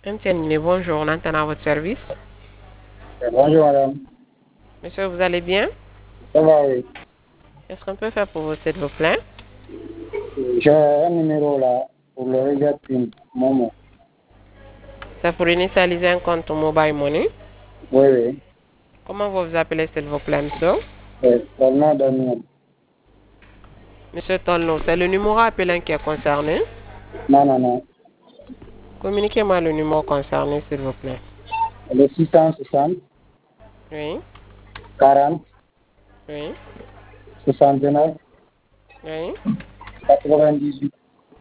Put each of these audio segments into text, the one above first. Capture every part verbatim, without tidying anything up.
M T N, bonjour, on entend à votre service. Bonjour madame. Monsieur, vous allez bien? Ça va, oui. Qu'est-ce qu'on peut faire pour vous, s'il vous plaît? J'ai un numéro là pour le Regat PIN, Momo. C'est pour initialiser un compte Mobile Money. Oui, oui. Comment vous vous appelez, s'il vous plaît, monsieur? C'est le nom Daniel. Monsieur Tolno, c'est le numéro appelé qui est concerné. Non, non, non. Communiquez-moi le numéro concerné, s'il vous plaît. Le six cent soixante, Oui, quarante, oui, soixante-neuf, oui. quatre-vingt-dix-huit.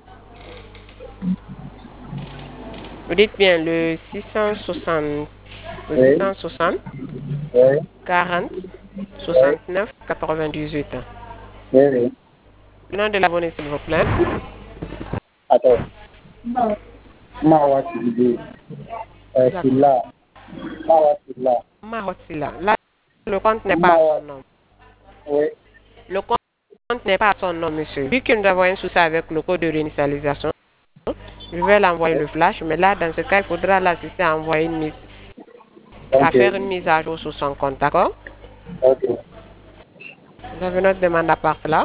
Vous dites bien le six cent soixante, le Oui, six cent soixante, oui, quarante, oui, soixante-neuf, quatre-vingt-dix-huit. oui, oui. Le nom de l'abonné, s'il vous plaît. Attends. Mawa Sylvie. Euh, c'est D'accord. là. Mawa c'est là. Mahotila. Là, le compte n'est pas à son Mawa, nom. oui. Le compte n'est pas à son nom, monsieur. Vu que nous avons un souci avec le code de réinitialisation, je vais l'envoyer le flash, mais là, dans ce cas, il faudra l'assister à envoyer une mise, à Ok, faire une mise à jour sur son compte, d'accord? ok. Vous avez notre demande à part cela,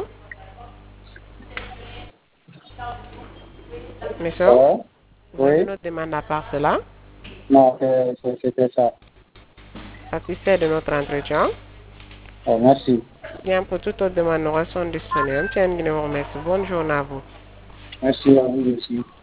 Ça monsieur? va? Vous avez Oui? notre demande à part cela, Non, c'est- c'est- c'était ça. satisfait de notre entretien. Oh, merci. Bien, pour toute autre demande, nous restons disponibles. Tiens, nous vous remercie. Bonne journée à vous. Merci à vous aussi.